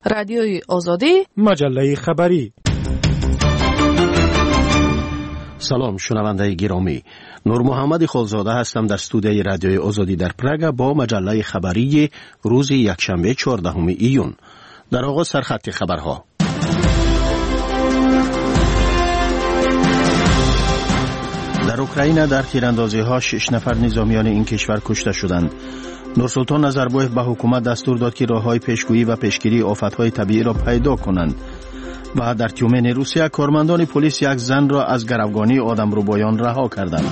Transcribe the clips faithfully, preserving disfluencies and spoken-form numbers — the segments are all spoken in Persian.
رادیوی آزادی، مجله خبری. سلام شنونده گرامی، نور محمد خالزاده هستم در استودیوی رادیوی آزادی در پراگ با مجله خبری روز یکشنبه چهاردهم ایون. در آغاز سرخط خبرها. در اوکراین در تیراندازی ها شش نفر نظامیان این کشور کشته شدند. نورسلطان نظربایف به حکومت دستور داد که راههای پیشگویی و پیشگیری آفت‌های طبیعی را پیدا کنند. و در تیومن روسیه کارمندان پلیس یک زن را از گروگانی آدمربایان رها کردند.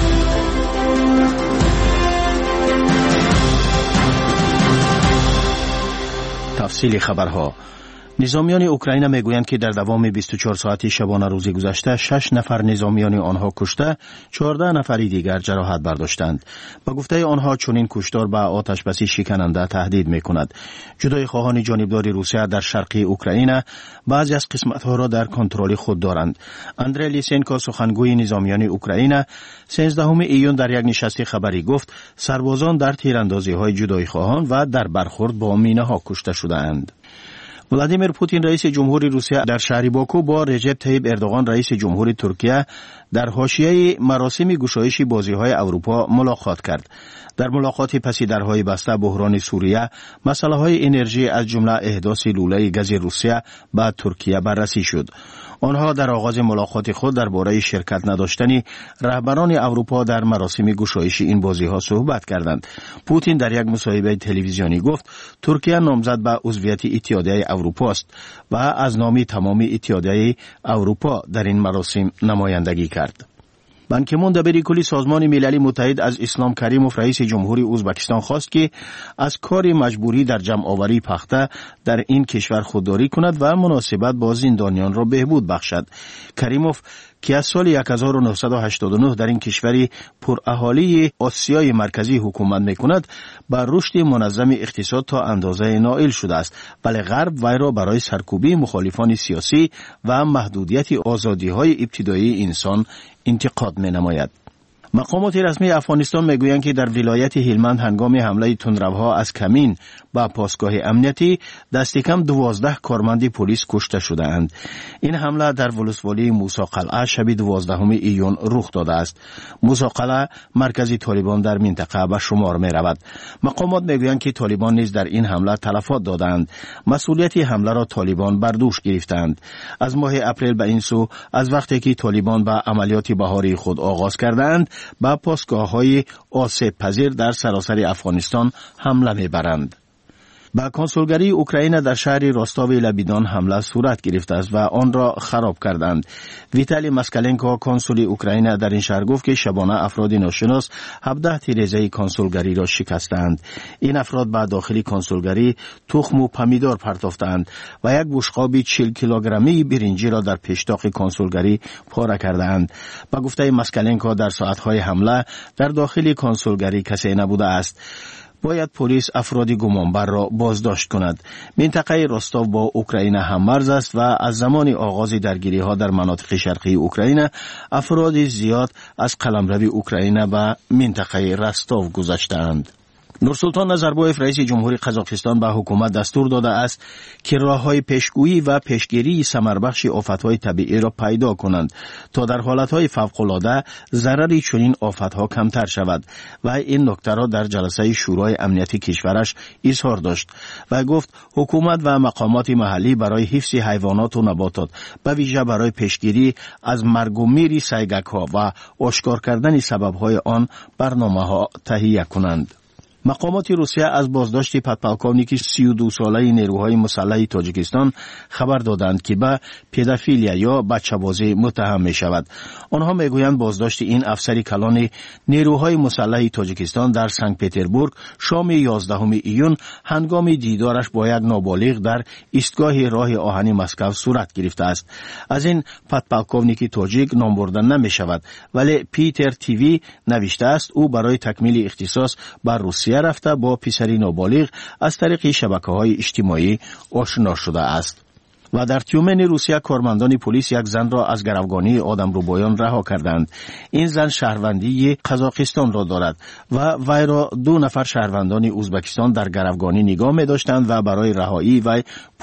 تفصیل خبرها. نظامیان اوکراین میگویند که در دوام بیست و چهار ساعتی شبانه روز گذشته شش نفر نظامیان آنها کشته، چهارده نفری دیگر جراحت برداشتند. به گفته آنها چنین کشتار به آتشبسی شکننده تهدید میکند. جدای خواهان جانبدار روسیه در شرقی اوکراین بعضی از قسمتها را در کنترل خود دارند. اندری لیسنکو سخنگوی نظامیان اوکراین سیزدهم ایون در یک نشست خبری گفت سربازان در تیراندازی های جدای خواهان و در برخورد با مینه ها کشته شدند. ولادیمیر پوتین رئیس جمهوری روسیه در شهر باکو با رجب طیب اردوغان رئیس جمهوری ترکیه در حاشیه مراسم گشایش بازی‌های اروپا ملاقات کرد. در ملاقات پسی درهای بسته بحران سوریه، مسائل انرژی از جمله احداث لوله گاز روسیه به ترکیه بررسی شد. آنها در آغاز ملاقات خود درباره شرکت نداشتن رهبران اروپا در مراسم گشایش این بازی‌ها صحبت کردند. پوتین در یک مصاحبه تلویزیونی گفت ترکیه نامزد به عضویت اتحادیه اروپا است و از نام تمام اتحادیه اروپا در این مراسم نمایندگی کرد. بان کی مون دبیر کلی سازمان ملل متحد از اسلام کریموف رئیس جمهوری ازبکستان خواست که از کار مجبوری در جمع آوری پخته در این کشور خودداری کند و مناسبت با زندانیان را بهبود بخشد. کریموف که از سال هزار و نهصد و هشتاد و نه در این کشوری پر اهالی آسیای مرکزی حکومت میکند، بر رشد منظم اقتصاد تا اندازه نائل شده است، ولی غرب وی را برای سرکوبی مخالفان سیاسی و محدودیت آزادی‌های ابتدایی انسان انتقاد می‌نماید. مقامات رسمی افغانستان میگویند که در ولایت هلمند هنگام حمله تندروها از کمین به پاسگاه امنیتی دست کم دوازده کارمند پلیس کشته شده‌اند. این حمله در ولسوالی موسی قلعه شب دوازدهم ایون رخ داده است. موسی قلعه مرکزی طالبان در منطقه به شمار می‌رود. مقامات میگویند که طالبان نیز در این حمله تلفات دادند. مسئولیت حمله را طالبان بر دوش گرفتند. از ماه اپریل به این سو از وقتی که طالبان به عملیات بهاری خود آغاز کردند با پاسگاه‌های آسیب پذیر در سراسر افغانستان حمله می‌برند. با کنسولگری اوکراین در شهر راستاو لبیدان حمله صورت گرفته است و آن را خراب کردند. ویتالی مسکالنکو کنسول اوکراین در این شهر گفت که شبانه افراد ناشناس هفده تیره‌زای کنسولگری را شکستند. این افراد به داخل کنسولگری تخم و پمیدار پرتافتند و یک بشقاب چهل کیلوگرمی برنجی را در پیشتاق کنسولگری پاره کردند. با گفته مسکالنکو در ساعت‌های حمله در داخل کنسولگری کسی نبوده است. باید پلیس افراد گمانبر را بازداشت کند. منطقه راستاو با اوکراین هم مرز است و از زمان آغاز درگیری ها در مناطق شرقی اوکراین افراد زیاد از قلمرو اوکراین به منطقه راستاو گذشتند. نورسلطان نظربایف رئیس جمهوری قزاقستان به حکومت دستور داده است که راههای پیشگویی و پیشگیری ثمربخش آفت‌های طبیعی را پیدا کنند تا در حالت‌های فوق‌العاده ضرری چنین آفت‌ها کمتر شود و این نکته را در جلسه شورای امنیتی کشورش اظهار داشت و گفت حکومت و مقامات محلی برای حفظ حیوانات و نباتات به ویژه برای پیشگیری از مرگ و میر سیگک‌ها و آشکار کردن سبب‌های آن برنامه‌ها تهیه کنند. مقامات روسیه از بازداشت پدپالکوونیک سی و دو ساله نیروهای مسلح تاجیکستان خبر دادند که به پدافیلیا یا بچه‌بازی متهم می شود. آنها میگویند بازداشت این افسر کلان نیروهای مسلح تاجیکستان در سنت پترزبورگ شام یازدهم ایون هنگام دیدارش با یک نابالغ در ایستگاه راه آهن مسکو صورت گرفته است. از این پدپالکوونیک تاجیک نام برده نمی شود، ولی پیتر تیوی نوشته است او برای تکمیل اختصاص بر روسیه رفته با پسری نابالغ از طریق شبکه‌های اجتماعی آشنا شده است. و در تیومن روسیه کارمندان پلیس یک زن را از گروگانی آدمربایان رها کردند. این زن شهروندی قزاقستان را دارد و وی را دو نفر شهروندان ازبکستان در گروگانی نگاه می داشتند و برای رهایی وی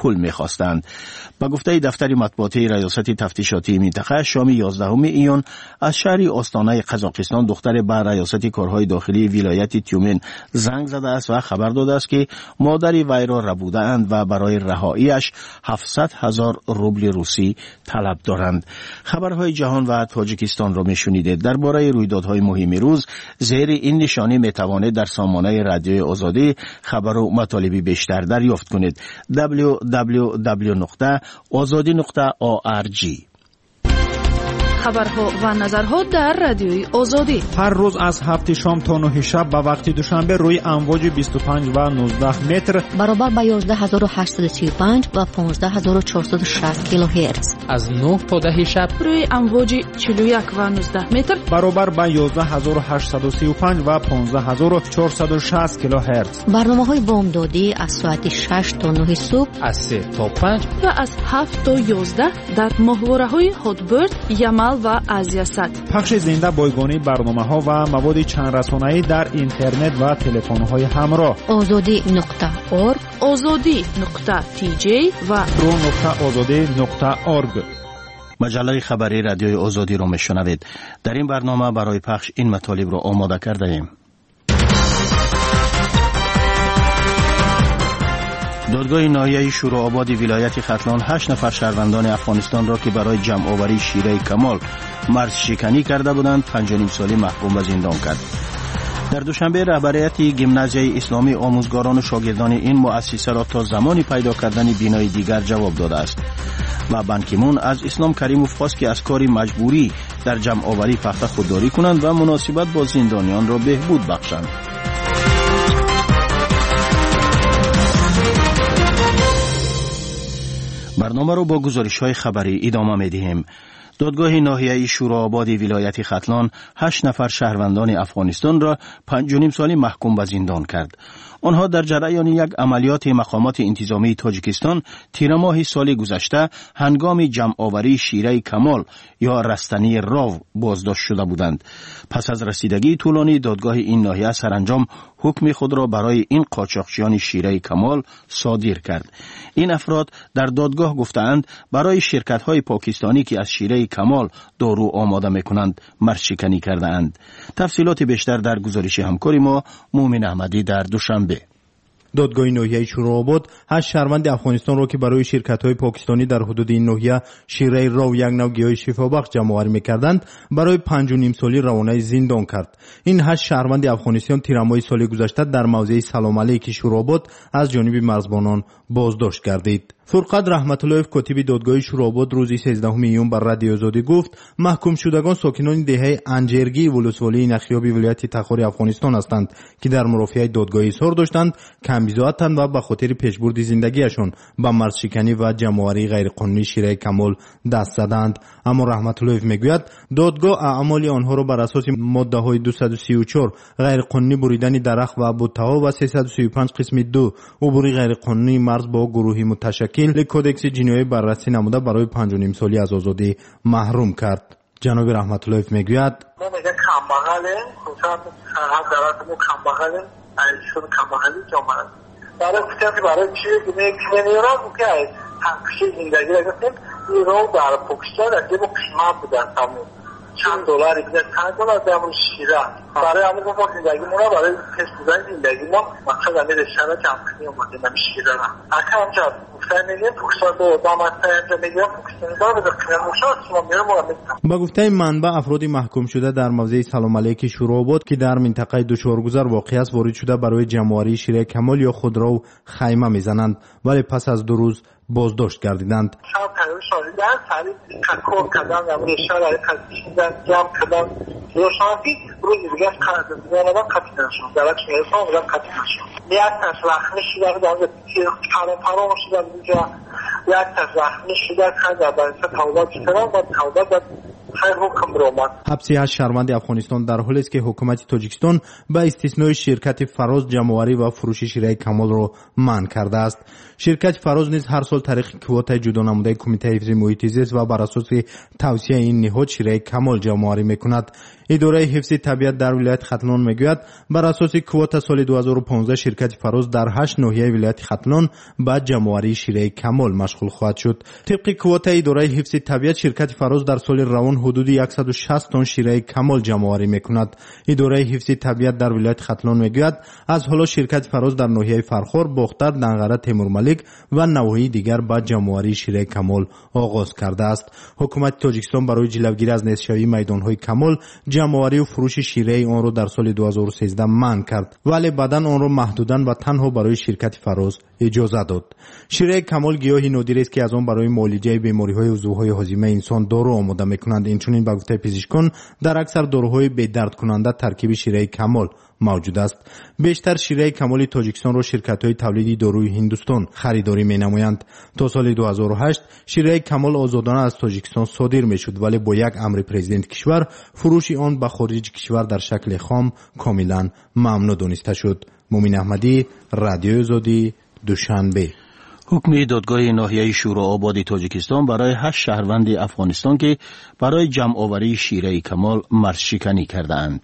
پول می‌خواستند. با گفته دفتر مطبوعاتی ریاست تفتیشاتی منطقه، شام یازدهم ایون از شهر آستانه قزاقستان دختر به ریاست کارهای داخلی ولایت تیومن زنگ زده است و خبر داده است که مادر وی را ربوده‌اند و برای رهاییش هفتصد هزار روبل روسی طلب دارند. خبرهای جهان و تاجیکستان را میشنیدید. درباره رویدادهای مهم روز زیر این نشانی میتوانید در سامانه رادیوی آزادی خبر و مطالبی بیشتر دریافت کنید. دبلیو دبلیو دبلیو نقطه آزادی نقطه او آر جی. خبرها و نظرها در رادیوی آزادی هر روز از هفت شام تا نه شب به وقت دوشنبه روی امواج بیست و پنج و نوزده متر برابر با یازده هزار و هشتصد و سی و پنج و پانزده هزار و چهارصد و شصت کیلوهرتز از نه تا ده شب روی امواج چهل و یک و نوزده متر برابر با یازده هزار و هشتصد و سی و پنج و پانزده هزار و چهارصد و شصت کیلوهرتز. برنامه‌های بامدادی از ساعت شش تا نه صبح، از سه تا پنج و از هفت تا یازده در ماهواره‌های هاتبرد، یمل و آزیاست. پخش زنده بایگانی برنامه‌ها و مواد چند رسانه‌ای در اینترنت و تلفن‌های همراه. آزادی نقطه اورگ، آزادی نقطه تی جی و رو نقطه آزادی نقطه اورگ. مجله خبری رادیوی آزادی را میشنوید. در این برنامه برای پخش این مطالب را آماده کرده ایم. دادگاه ناحیه شورآباد ولایت ختلان هشت نفر شهروندان افغانستان را که برای جمع آوری شیره کمال مرز شکنی کرده بودند پنج و نیم سالی محکوم به زندان کرد. در دوشنبه رهبریت گیمنازیای اسلامی آموزگاران و شاگردان این مؤسسه را تا زمانی پیدا کردن بینای دیگر جواب داده است و بان کی مون از اسلام کریموف خواست که از کار مجبوری در جمع آوری پخته خودداری کنند و مناسبت با زندانیان را بهبود بخشند. برنامه رو با گزارش‌های خبری ادامه می‌دهیم. دادگاه ناحیه شورآباد ولایت ختلان هشت نفر شهروندان افغانستان را پنج و نیم سالی محکوم به زندان کرد. آنها در جریان یک عملیات مقامات انتظامی تاجیکستان تیر ماه سال گذشته هنگام جمع آوری شیره کمال یا رستنی راو بازداشت شده بودند. پس از رسیدگی طولانی دادگاه این ناحیه سرانجام حکم خود را برای این قاچاقچیان شیره کمال صادر کرد. این افراد در دادگاه گفتند برای شرکت‌های پاکستانی که از شیره کمال دارو آماده می‌کنند مرزشکنی کرده اند. تفصیلات بیشتر در گزارش همکاری ما مومن احمدی در دوشنبه. دادگاه ناحیه شورآباد هشت شهروند افغانستان را که برای شرکت‌های پاکستانی در حدود این ناحیه شیره راو یک نوع گیاه شفابخش جمع‌آوری می‌کردند برای پنج و نیم سالی روانه زندان کرد. این هشت شهروند افغانستان تیرماه سال گذشته در موضع سلام علیک شورآباد از جانب مرزبانان بازداشت گردید. فرقد رحمت الله کاتب دادگاه شورآباد روز سیزدهم ایون بر رادیو آزادی گفت محکوم شدگان ساکنان دهه انجرگی ولسوالی نخیابی ولایت تخار افغانستان هستند که در مرافعه دادگاه اظهار داشتند کمبیزاتند و به خاطر پیشبرد زندگیشان به مرزشکنی و جمع‌آوری غیرقانونی شیره کمال دست زدند. اما رحمت الله میگوید دادگاه اعمال آنها را بر اساس ماده های دویست و سی و چهار غیرقانونی بریدن درخت و بوتها و سیصد و سی و پنج قسم دو عبور غیرقانونی مرز با گروهی متشکل کودکس جنایی بررسی نموده برای پنج و نیم سالی از آزادی محروم کرد. جناب رحمت الله میگوید ما میگه کمبغلیم، خصوصا هر دراتمون کمبغلیم، ایشون کمبغلی جامعه برای کسی برای چی دیگه کلینیرا که همکشی زندگی را گفتیم این رو در پاکستان از دیگه قیمت بودن تموم چند دلار دیگه چند دلار درمون شیره برای همون ما زندگی ما برای کس بودن زندگی ما مقصد همه رشتنه که همکنی اومده نمی شیره را اکه همچه گفتن میگیم پاکستان دو دامت اینجا میگیم پاکستانی دار بده کنیم مشاهد سلام میره ما میتونم. با گفته منبع افرادی محکوم شده در موضع سلام علیک شورآباد که در منطقه دوشارگذر واقع است وارد شده برای جمع‌آوری شیره کمال یا خودرو خیمه میزنند ولی پس از دو روز بازداشت گردیدند. شب تنوی شاریدن سریع کار کردن و رشته برای کشیدن جمع کردن روشنفی روز دیگه از زنابان قطعی نشون در اکش میرسان بودن قطعی نشون یک تش رخمی شده در کلام فرام شده اینجا یک تش رخمی شده که در برنسه توبات کردن و توبات خیر حکم برآمد. حبس هشت شهروند افغانستان در حالی است که حکومت تاجیکستان به استثنای شرکت فراز جمع‌آوری و فروش شیره کمال را منع کرده است. شرکت فراز نیز هر سال طریق کوتا جدا نموده کمیته حفظ محیط زیست و بر اساس توصیه این نهاد شیره کمال جمع‌آوری میکند. اداره حفظ طبیعت در ولایت ختلان میگوید بر اساس کوتا سال دو هزار و پانزده شرکت فراز در هشت ناحیه ولایت ختلان به جمع‌آوری شیره کمال مشغول خواهد شد. طبق کوتا اداره حفظ طبیعت شرکت فراز در سال روان حدود صد و شصت تن شیره کمال جمع‌آوری میکند. اداره حفظ طبیعت در ولایت ختلان میگوید از حالا شرکت فراز در ناحیه فرخار، باختر، دنغره، تیمورملک و نواحی دیگر به جمع‌آوری شیره کمال آغاز کرده است. حکومت تاجیکستان برای جلوگیری از نزدشوی میدان‌های کمال جمع‌آوری و فروش شیره آن را در سال دو هزار و سیزده منع کرد، ولی بعداً آن را محدوداً و تنها برای شرکت فراز اجازه داد. شیره کمال گیاهی نادر است که از آن برای معالجه بیماری‌های عضوهای هاضمه انسان دارو آماده می‌کنند. اینچنین به گفته پزشکان در اکثر داروهای بی‌درد کننده ترکیب شیره کمال موجود است. بیشتر شیره کمال تاجیکستان را شرکت‌های تولیدی داروی هندوستان خریداری می‌نمایند. تا سال دو هزار و هشت شیره کمال آزادانه از تاجیکستان صادر می‌شد، ولی با یک امر پرزیدنت کشور فروش آن به خارج کشور در شکل خام کاملاً ممنوع دانسته شد. مومن احمدی، رادیو آزادی، دوشنبه. حکم دادگاه ناحیه شورآباد تاجیکستان برای هشت شهروند افغانستان که برای جمع‌آوری شیره کمال مرزشکنی کرده‌اند.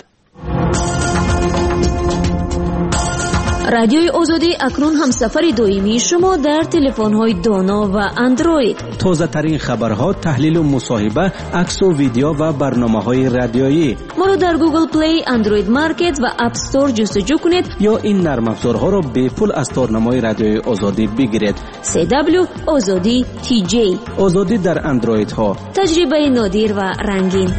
رادیوی آزادی اکنون همسفر دائمی شما در تلفن‌های دانا و اندروید. تازه ترین خبرها، تحلیل و مصاحبه، عکس و ویدیو و برنامه‌های رادیویی. ما را در گوگل پلی، اندروید مارکت و اپ استور جستجو کنید یا این نرم افزارها را به پول از تارنمای رادیوی آزادی بگیرید. سی دبلیو آزادی تی جی. آزادی در اندروید ها. تجربه نادر و رنگین.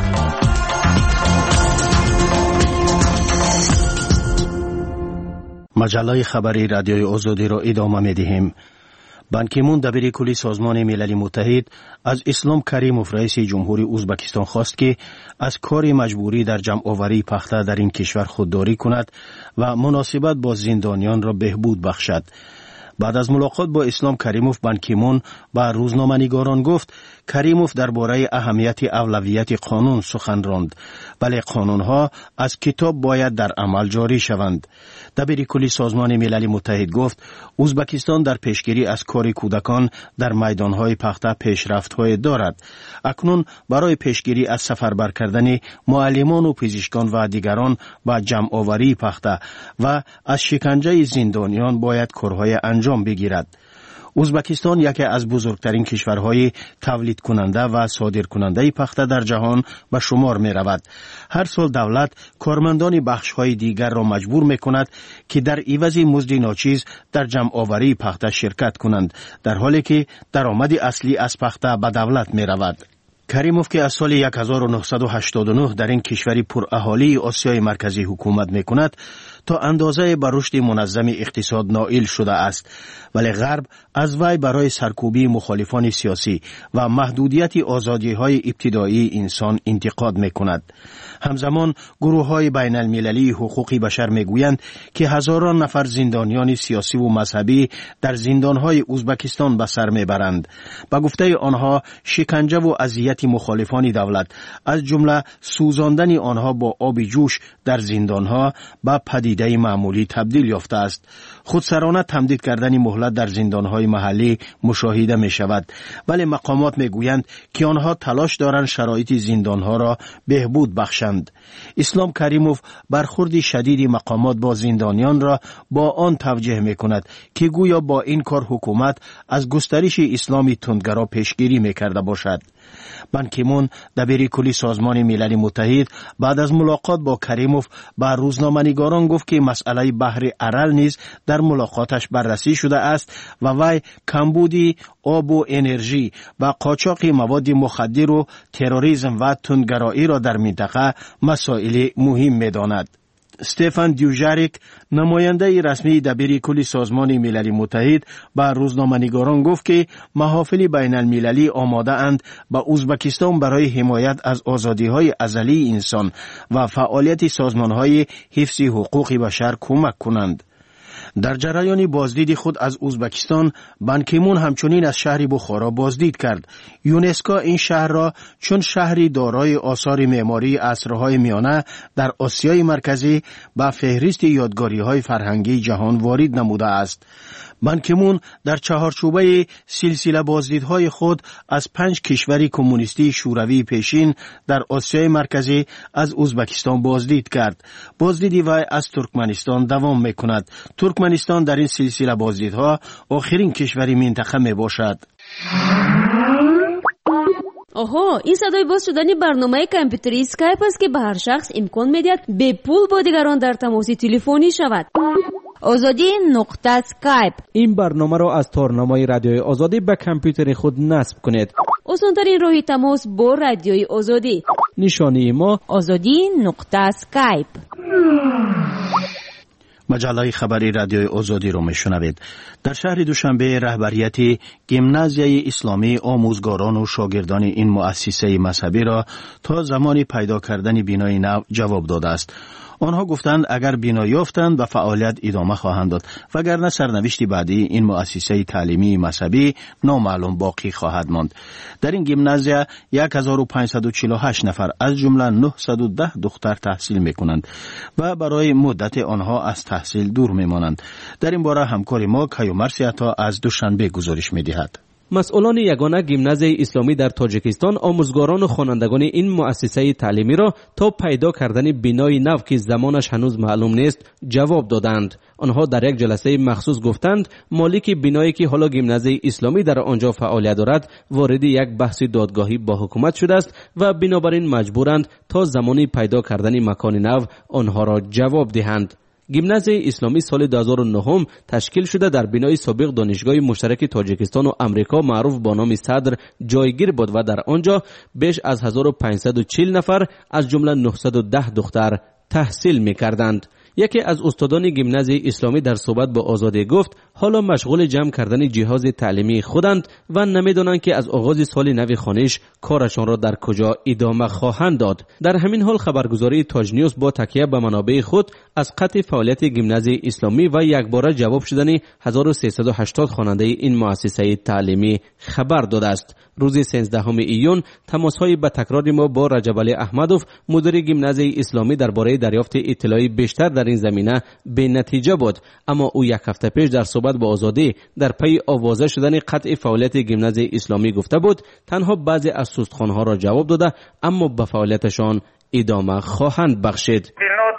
مجله خبری رادیوی آزادی را ادامه می‌دهیم. بان کی مون دبیر کلی سازمان ملل متحد از اسلام کریموف رئیس جمهوری ازبکستان خواست که از کار مجبوری در جمع‌آوری پخته در این کشور خودداری کند و مناسبت با زندانیان را بهبود بخشد. بعد از ملاقات با اسلام کریموف، بان کی مون با روزنامه‌نگاران گفت کریموف درباره اهمیت اولویت قانون سخن راند، ولی قانونها از کتاب باید در عمل جاری شوند. دبیر کلی سازمان ملل متحد گفت ازبکستان در پیشگیری از کار کودکان در میدانهای پخته پیشرفت‌های دارد. اکنون برای پیشگیری از سفربر کردن معلمان و پزشکان و دیگران با جمع‌آوری پخته و از شکنجه زندانیان باید کارهای انجام بگیرد. ازبکستان یکی از بزرگترین کشورهای تولید کننده و صادر کننده پخته در جهان به شمار می رود. هر سال دولت کارمندان بخش‌های دیگر را مجبور می کند که در عوض مزد ناچیز در جمع‌آوری پخته شرکت کنند، در حالی که درآمد اصلی از پخته به دولت می رود. کریموف که از سال هزار و نهصد و هشتاد و نه در این کشوری پر اهالی آسیای مرکزی حکومت می کند، تا اندازه بر رشد منظم اقتصاد نائل شده است، ولی غرب از وی برای سرکوبی مخالفان سیاسی و محدودیت آزادی‌های ابتدایی انسان انتقاد می‌کند. همزمان گروه‌های بین المللی حقوق بشر می‌گویند که هزاران نفر زندانیان سیاسی و مذهبی در زندان‌های ازبکستان به سر می‌برند. با گفته آنها شکنجه و اذیت مخالفان دولت، از جمله سوزاندن آنها با آب جوش در زندان‌ها، به پدیده معمولی تبدیل یافته است. خودسرانه تمدید کردن مهلت در زندان‌های محلی مشاهده می شود، ولی مقامات می گویند که آنها تلاش دارند شرایط زندان‌ها را بهبود بخشند. اسلام کریموف برخورد شدید مقامات با زندانیان را با آن توجیه می کند که گویا با این کار حکومت از گسترش اسلامی تندگرا پیشگیری می کرده باشد. بان کی مون دبیر کلی سازمان ملل متحد بعد از ملاقات با کریموف با روزنامه‌نگاران گفت که مسئله بحر ارل نیز در ملاقاتش بررسی شده است و وی کمبودی آب و انرژی و قاچاق مواد مخدر و تروریسم و تندگرایی را در منطقه مسائل مهم می‌داند. استفان دیوژاریک، نماینده رسمی دبیر کل سازمان ملل متحد، با روزنامه‌نگاران گفت که محافل بین المللی آماده اند با ازبکستان برای حمایت از آزادی‌های ازلی انسان و فعالیت سازمان‌های حفظ حقوق بشر کمک کنند. در جریان بازدید خود از ازبکستان، بان کی مون همچنین از شهر بخارا بازدید کرد. یونسکو این شهر را چون شهری دارای آثار معماری عصرهای میانه در آسیای مرکزی به فهرست یادگاری‌های فرهنگی جهان وارد نموده است. بان کی مون در چهارچوبه سلسله بازدیدهای خود از پنج کشور کمونیستی شوروی پیشین در آسیای مرکزی از ازبکستان بازدید کرد. بازدید وی از ترکمنستان دوام میکند. ترکمنستان در این سلسله بازدیدها آخرین کشوری منطقه می باشد. آها، این صدای باز شدن برنامه کامپیوتری اسکایپ است که به هر شخص امکان میدهد به پول با دیگران در تماس تلفنی شود. آزادی نقطه اسکایپ. این برنامه را از تارنمای رادیوی آزادی به کامپیوتر خود نصب کنید. آسان‌ترین راه تماس با رادیوی آزادی. نشانی ما آزادی نقطه اسکایپ. مجله خبری رادیوی آزادی رو میشنوید. در شهر دوشنبه رهبریت گیمنازیای اسلامی آموزگاران و شاگردان این مؤسسه مذهبی را تا زمانی پیدا کردن بینای نو جواب داده است. آنها گفتند اگر بنا یافتند به فعالیت ادامه خواهند داد، وگرنه سرنوشت بعدی این مؤسسه تعلیمی مذهبی نامعلوم باقی خواهد ماند. در این گیمنازیا هزار و پانصد و چهل و هشت نفر از جمله نهصد و ده دختر تحصیل میکنند و برای مدت آنها از تحصیل دور میمانند. در این باره همکار ما کیومرث عطا از دوشنبه گزارش میدهد. مسئولان یگانه گیمنازیای اسلامی در تاجیکستان آموزگاران و خوانندگان این مؤسسه تعلیمی را تا پیدا کردن بینای نو که زمانش هنوز معلوم نیست جواب دادند. آنها در یک جلسه مخصوص گفتند مالک بینایی که حالا گیمنازیای اسلامی در آنجا فعالیت دارد وارد یک بحث دادگاهی با حکومت شده است و بنابراین مجبورند تا زمانی پیدا کردن مکان نو آنها را جواب دهند. گیمنازیای اسلامی سال دو هزار و نه تشکیل شده در بینای سابق دانشگاه مشترک تاجیکستان و امریکا معروف با نام صدر جایگیر بود و در آنجا بیش از هزار و پانصد و چهل نفر از جمله نهصد و ده دختر تحصیل می‌کردند. یکی از استادان گیمنازیای اسلامی در صحبت با آزادی گفت حالا مشغول جمع کردن جهاز تعلیمی خودند و نمیدانند که از آغاز سال نو خوانش کارشان را در کجا ادامه خواهند داد. در همین حال خبرگزاری تاج نیوز با تکیه به منابع خود از قطع فعالیت گیمنازیای اسلامی و یکباره جواب شدن هزار و سیصد و هشتاد خواننده این مؤسسه تعلیمی خبر داده است. روز سیزدهم ایون تماس‌های به تکرار ما با رجب علی احمدوف مدیر گیمنازیای اسلامی درباره دریافت اطلاعی بیشتر در این زمینه به نتیجه بود، اما او یک هفته پیش در صحبت با آزادی در پی آوازه شدن قطع فعالیت گیمنازیای اسلامی گفته بود تنها بعضی از سوستخوان‌ها را جواب داده اما به فعالیتشان ادامه خواهند بخشید.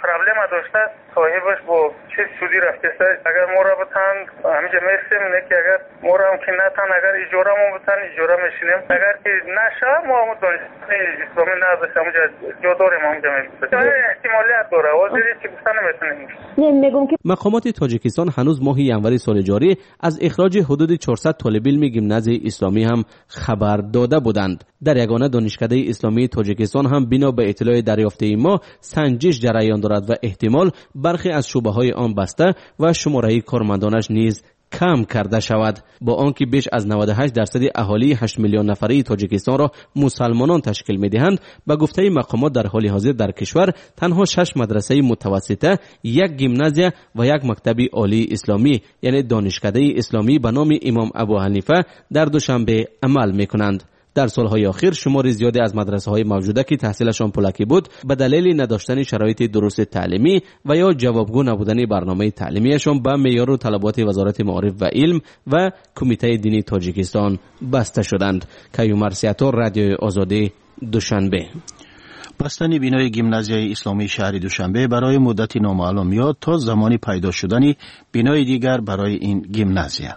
صاحبش با چه سودی رفته است؟ اگر ما را بتن همینجا میرسیم نه که اگر ما را هم که نتن اگر اجاره ما بتن اجاره میشینیم، اگر که نشه ما هم دانشگاه اسلامی نازش همونجا جا داریم همونجا میرسیم. احتمالیت داره وزیری چی گفتن نمیتونیم. مقامات تاجیکستان هنوز ماه ینوری سال جاری از اخراج حدود چهارصد طالب علم گیمنازیای اسلامی هم خبر داده بودند. در یگانه دانشکده اسلامی تاجیکستان هم بنا به اطلاع دریافته ما سنجش جریان دارد و احتمال برخی از شعبه های آن بسته و شماره کارمندانش نیز کم کرده شود. با آنکه بیش از نود و هشت درصد اهالی هشت میلیون نفری تاجیکستان را مسلمانان تشکیل می‌دهند، به گفته مقامات در حال حاضر در کشور تنها شش مدرسه متوسطه، یک گیمنازیا و یک مکتب عالی اسلامی یعنی دانشکده اسلامی به نام امام ابو حنیفه در دوشنبه عمل می‌کنند. در سالهای اخیر شمار زیادی از مدرسه های موجوده که تحصیلشان پولکی بود به دلیل نداشتن شرایط درست تعلیمی و یا جوابگو نبودن برنامه تعلیمیشان به معیار و طلبات وزارت معارف و علم و کمیته دینی تاجیکستان بسته شدند. کیومرث عطا، رادیوی آزادی، دوشنبه. بستن بینای گیمنازیای اسلامی شهر دوشنبه برای مدتی نامعلوم یا تا زمانی پیدا شدن بینای دیگر برای این گیمنازیا.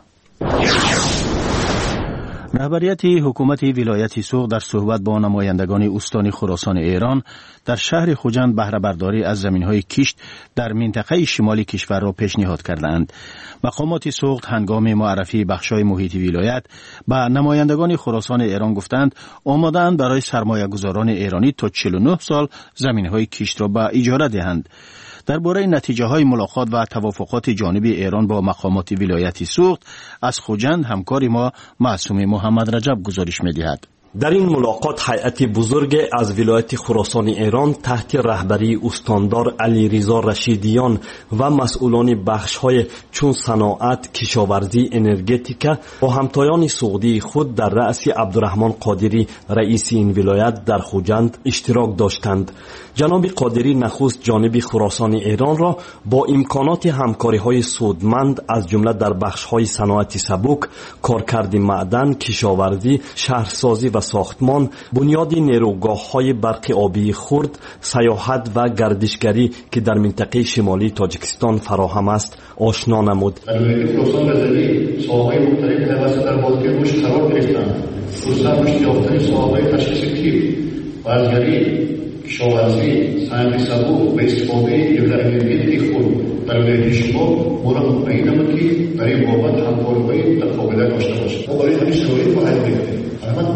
رهبریت حکومت ولایت سوق در صحبت با نمایندگان استان خراسان ایران در شهر خوجند بهره برداری از زمین‌های کشت در منطقه شمالی کشور را پیشنهاد کردند. مقامات سوق هنگام معرفی بخش‌های محیطی ولایت به نمایندگان خراسان ایران گفتند آماده‌اند برای سرمایه‌گذاران ایرانی تا چهل و نه سال زمین‌های کشت را به اجاره دهند. درباره نتیجه های ملاقات و توافقات جانب ایران با مقامات ولایت سوخت از خوجند همکار ما معصوم محمد رجب گزارش می‌دهد. در این ملاقات هیئت بزرگ از ولایت خراسان ایران تحت رهبری استاندار علیرضا رشیدیان و مسئولان بخش‌های چون صنعت، کشاورزی، انرژتیکا با همتایان سعودی خود در رأس عبدالرحمن قادری رئیس این ولایت در خوجند اشتراک داشتند. جناب قادری نخست جانب خراسان ایران را با امکانات همکاری‌های سودمند از جمله در بخش‌های صنعت سبک، کارکرد معدن، کشاورزی، شهرسازی و ساختمان، بنیاد نیروگاه‌های برق آبی خرد، سیاحت و گردشگری که در منطقه شمالی تاجیکستان فراهم است آشنا نمود. ولایت خراسان رضوی ساحه‌های مختلف توسط در بازی روش قرار گرفتند. خصوصا رشد یافتن ساحه‌های تشخیص تیپ، بازگری، کشاورزی، صنعت سبک و استفاده جمله انرژی خود در ولایت شما ما مطمئنم که در این بابت همکاری‌های متقابل داشته باشیم. ما برای همین شرایط باید بگیریم.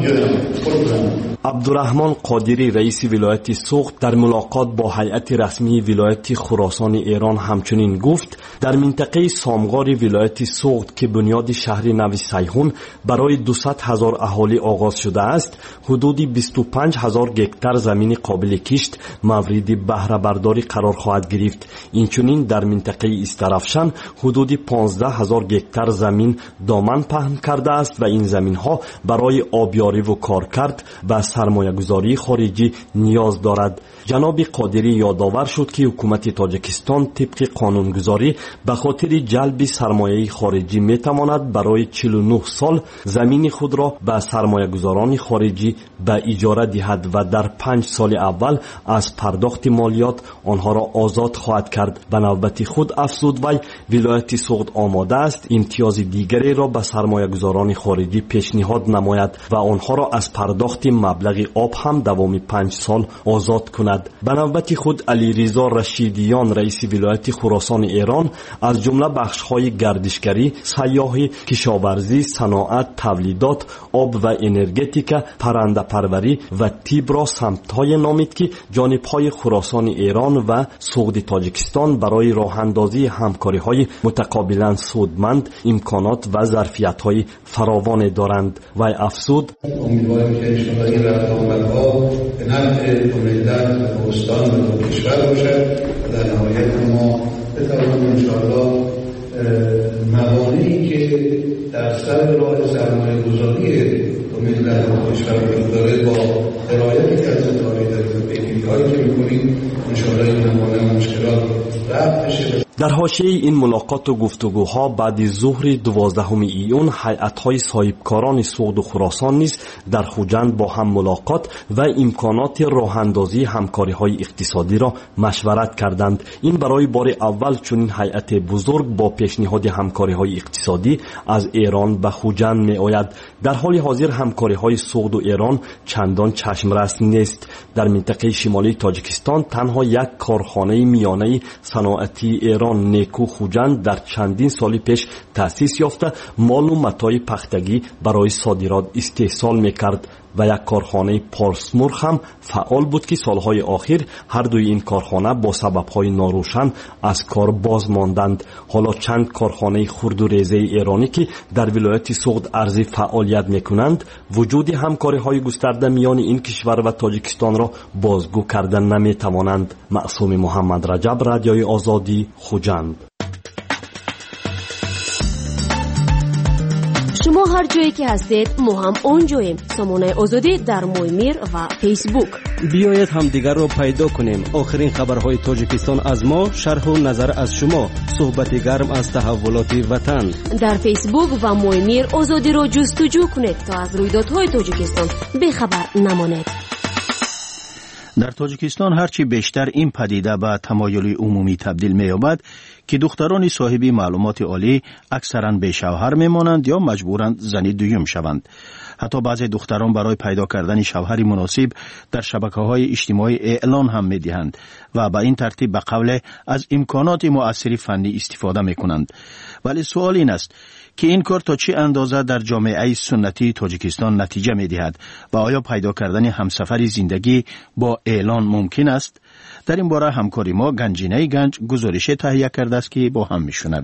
عبدالرحمن قادری رئیس ولایت سوخت در ملاقات با هیئت رسمی ولایت خراسان ایران همچنین گفت در منطقه سامغار ولایت سوخت که بنیاد شهر نو سیحون برای دویست هزار اهالی آغاز شده است، حدودی بیست و پنج هزار گکتار زمین قابل کشت مورد بهره برداری قرار خواهد گرفت. اینچنین در منطقه استرافشان حدودی پانزده هزار گکتار زمین دامن پهن کرده است و این زمین ها برای آبیاری و کارکرد و سرمایه گذاری خارجی نیاز دارد. جناب قادری یادآور شد که حکومت تاجیکستان طبق قانونگذاری به خاطر جلب سرمایه خارجی می تواند برای چهل و نه سال زمین خود را به سرمایه گذاران خارجی به اجاره دهد و در پنج سال اول از پرداخت مالیات آنها را آزاد خواهد کرد. به نوبت خود افزود وی ولایت سوخت آماده است امتیاز دیگری را به سرمایه گذاران خارجی پیشنهاد نماید و آنها را از پرداخت مبلغ آب هم دوام پنج سال آزاد کند. به نوبت خود علیرضا رشیدیان رئیس ولایت خراسان ایران از جمله بخش‌های گردشگری، سیاحی، کشاورزی، صنعت، تولیدات، آب و انرژتیکا، پرنده پروری و طب را سمت‌های نامید که جانب‌های خراسان ایران و سوخت تاجیکستان برای راه اندازی همکاری‌های متقابلاً سودمند امکانات و ظرفیت‌های فراوان دارند. و افزود امیدوارم که انشاءالله این رفت‌وآمدها به نفع ملت و استان و کشور باشد و در نهایت ما بتوانیم انشاءالله موانعی که در سر راه سرمایه گذاری ملت و کشور وجود داره با رعایت کسب‌کاری در پیگیری‌هایی که می‌کنیم انشاءالله این موانع مشکلات رفع بشه. در حاشیه این ملاقات و گفتگوها بعد ظهر دوازدهم ایون هیئت‌های صاحبکاران سوخت و خراسان نیز در خوجند با هم ملاقات و امکانات راه‌اندازی همکاری‌های اقتصادی را مشورت کردند. این برای بار اول چنین هیئت بزرگ با پیشنهاد همکاری‌های اقتصادی از ایران به خوجند می‌آید. در حال حاضر همکاری‌های سوخت و ایران چندان چشمرس نیست. در منطقه شمالی تاجیکستان تنها یک کارخانه میانه صنعتی ایران نیکو خوجند در چندین سال پیش تأسیس یافته مال و متاع پختگی برای صادرات استحصال میکرد و یک کارخانه پارسمرغ هم فعال بود که سالهای آخر هر دوی این کارخانه با سببهای ناروشن از کار باز ماندند. حالا چند کارخانه خرد و ریزه ایرانی که در ولایت سوخت ارزی فعالیت میکنند وجود همکاری های گسترده میان این کشور و تاجیکستان را بازگو کردن نمیتوانند. معصوم محمد رجب، رادیوی آزادی، خوجند. شما هر جایی که هستید ما هم اونجاییم. سامانه آزادی در مویمیر و فیسبوک. بیایید هم دیگر رو پیدا کنیم. آخرین خبرهای تاجیکستان از ما، شرح و نظر از شما، صحبت گرم از تحولات وطن. در فیسبوک و مویمیر آزادی رو جستجو کنید تا از رویدادهای تاجیکستان بخبر نمانید. در تاجیکستان هرچی بیشتر این پدیده به تمایل عمومی تبدیل می‌یابد که دختران صاحب معلومات عالی اکثراً بی شوهر میمانند یا مجبورند زن دوم شوند. حتی بعضی دختران برای پیدا کردن شوهری مناسب در شبکه‌های اجتماعی اعلان هم می‌دهند و به این ترتیب به قول از امکانات مؤثر فنی استفاده می‌کنند. ولی سوال این است که این کار تا چه اندازه در جامعه سنتی تاجیکستان نتیجه می‌دهد و آیا پیدا کردن همسفر زندگی با اعلان ممکن است؟ در این باره همکاری ما گنجینه گنج گزارش تهیه کرده است که با هم می‌شنویم.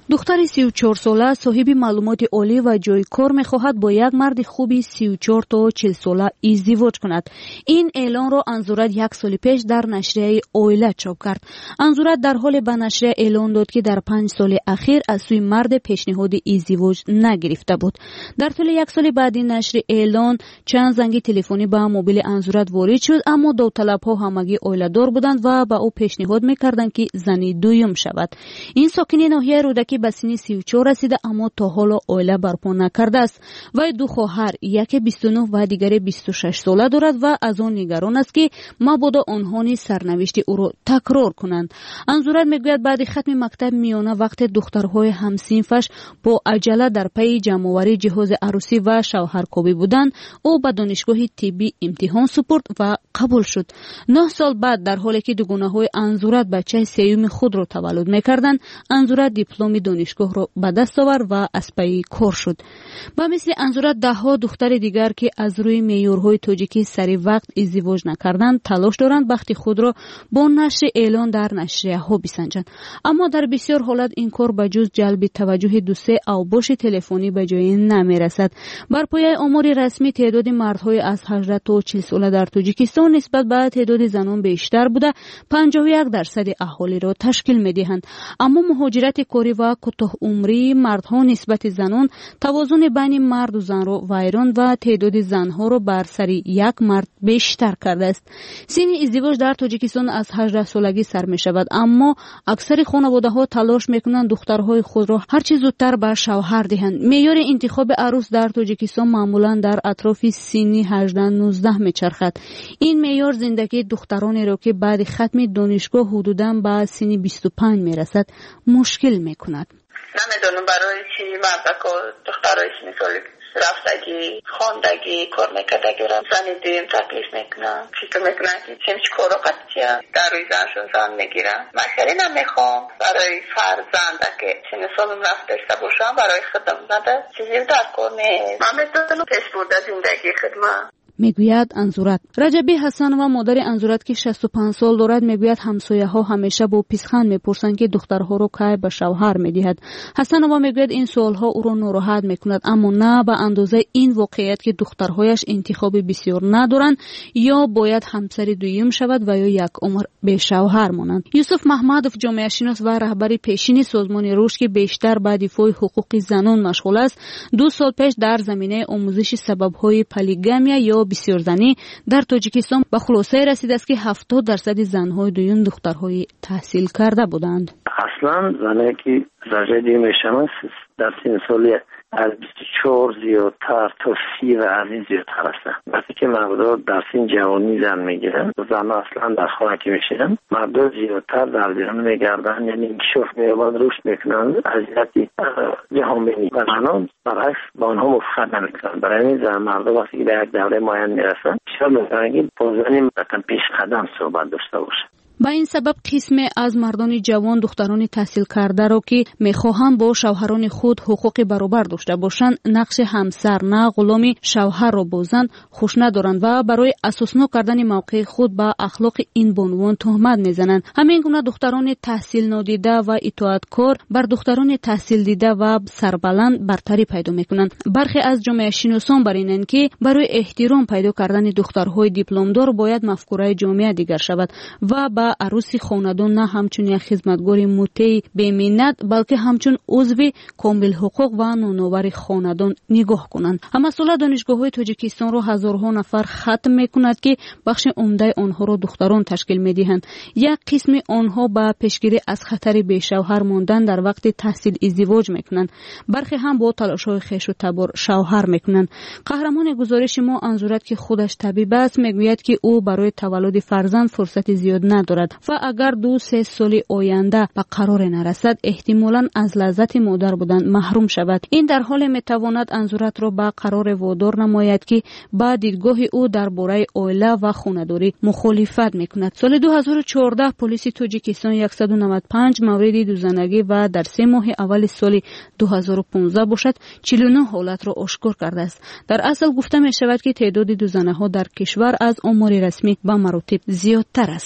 دختر سی و چهار ساله صاحب معلومات عالی و جای کار می‌خواهد با یک مرد خوبی سی و چهار تا چهل ساله ازدواج کند. این اعلان را انزورت یک سال پیش در نشریه اویلا چاپ کرد. انزورت در حال به نشریه اعلان داد که در پنج سال اخیر از سوی مرد پیشنهاد ازدواج نگرفته بود. در طول یک سال بعد این نشر اعلان چند زنگ تلفنی به موبایل انزورت وارد شد، اما داوطلب‌ها همگی اویلا دار بودند و به او پیشنهاد می‌کردند که زنی دوم شود. این ساکن ناحیه رودکی به سن سی و چهار رسیده، اما تا حالا عائله برپا نکرده است. وی دو خواهر، یکی بیست و نه و دیگری بیست و شش ساله دارد و از آن نگران است که مبادا آنها نیز سرنوشت او را تکرار کنند. انزورت میگوید بعد ختم مکتب میانه وقت دخترهای همسنفش با عجله در پی جمع‌آوری جهاز عروسی و شوهرکابی بودند، او به دانشگاه طبی امتحان سپرد و قبول شد. نه سال بعد در حالی که دوگانه‌های انزورت بچه سیوم خود را تولد میکردند، انزورت دیپلم دانشگاه را به دست آورد و از پی کار شد. با مثل انزورت ده ها دختر دیگر که از روی معیارهای تاجیکی سری وقت ازدواج نکردند تلاش دارند وقتی خود را با نشر اعلان در نشریه ها بسنجند، اما در بسیار حالت این کار به جز جلب توجه دو سه اوباش تلفنی به جای نمی رسد. بر پایه آمار رسمی تعداد مردهای از هجده تا چهل ساله در تاجیکستان نسبت به تعداد زنان بیشتر بوده، پنجاه و یک درصد اهالی را تشکیل می دهند. اما مهاجرت کاری و کوتاه عمری مردها نسبت زنان توازن بین مرد و زن را ویران و تعداد زنها را بر سر یک مرد بیشتر کرده است. سن ازدواج در تاجیکستان از هجده سالگی سر می شود، اما اکثر خانواده ها تلاش می کنند دخترهای خود را هر چه زودتر به شوهر دهند. معیار انتخاب عروس در تاجیکستان معمولا در اطراف سن هجده نوزده می چرخد. این معیار زندگی دخترانی را که بعد ختم دانشگاه حدوداً به سن بیست و پنج می رسد مشکل می کند. نمیدونم برای چی مردک و دخترهای سنی رفتگی، خواندگی، کار میکردگی را زنی دویم تکلیف میکنن. چطور میکنن که چیم چی کارو قطعی هم در روی زنشون زن میگیرن. مشکلی نمیخوام برای فرزند که چین سالم رفت داشته باشم برای خدمت نده چیزی در کار نیست. من میتونم پیش برده زندگی خدمت. میگوید انزورت. رجبی حسن و مادر انزورت که شصت و پنج سال دارد میگوید همسایه ها همیشه با پیسخند میپرسند که دخترها را کی به شوهر میدهد. حسن و میگوید این سوال ها او را ناراحت میکند، اما نه به اندازه این واقعیت که دخترهایش انتخاب بسیار ندارند یا باید همسر دویم شود و یا یک عمر به شوهر مانند. یوسف محمدوف جامعه شناس و رهبر پیشین سازمان رشد که بیشتر به دفاع حقوق زنان مشغول است، دو سال پیش در زمینه آموزش سبب‌های پلیگامی یا بسیار زنی در تاجیکستان به خلاصه رسیده است که هفتاد درصد زنهای دویم دخترهای تحصیل کرده بودند. اصلا زنی که درجه دوم میشن در سن سال از بیست و چهار زیادتر تا سی و از این زیادتر هستن. وقتی که مردا در سن جوانی زن میگیرن، زن اصلا در خانه که میشن، مردا زیادتر در بیرون میگردن، یعنی انکشاف میابند، رشد میکنن، اذیت جهان بینی و زنان برعکس با آنها موافقت نمیکنن. برای این زن مردا وقتی که به یک دوره معین میرسن شاید میکنن که با زنی پیش قدم صحبت داشته باشن. با این سبب قسم از مردان جوان دختران تحصیل کرده را که میخواهند با شوهران خود حقوق برابر داشته باشند نقش همسر نه غلامی شوهر را بازند خوش ندارند و برای اساسنو کردن موقع خود با اخلاق این بانوان تهمت میزنند. همین گونه دختران تحصیل نادیده و اطاعتکار بر دختران تحصیل دیده و سربلند برتری پیدا میکنند. برخی از جامعه شناسان بر اینند که برای احترام پیدا کردن دخترهای دیپلمدار باید مفکوره جامعه دیگر شود و با عروس خاندان نه همچون یک خدمتگار مطیع بی‌منت بلکه همچون عضو کامل حقوق و نونآور خاندان نگاه کنند. مسئله دانشگاه‌های تاجیکستان را هزارها نفر ختم می‌کند که بخش عمده آنها را دختران تشکیل می‌دهند. یک قسم آنها با پیشگیری از خطر بی‌شوهر ماندن در وقت تحصیل ازدواج می‌کنند. برخی هم با تلاش‌های خویش و تبار شوهر می‌کنند. قهرمان گزارش ما انزورت که خودش طبیب است میگوید که او برای تولد فرزند فرصت زیاد ندارد و اگر دو سه سال آینده به قرار نرسد احتمالاً از لذت مادر بودن محروم شود. این در حال میتواند انزورت را به قرار وادار نماید که با دیدگاه او درباره عائله و خانه‌داری مخالفت میکند. سال دو هزار و چهارده پلیس تاجیکستان صد و نود و پنج مورد دوزنگی و در سه ماه اول سال دو هزار و پانزده باشد چهل و نه حالت را آشکار کرده است. در اصل گفته می شود که تعداد دوزنه ها در کشور از آمار رسمی به مراتب زیادتر است.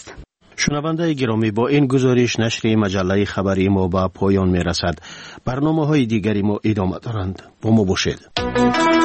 شنونده گرامی، با این گزارش نشر مجله خبری ما به پایان می رسد. برنامه های دیگری ما ادامه دارند. با ما باشید.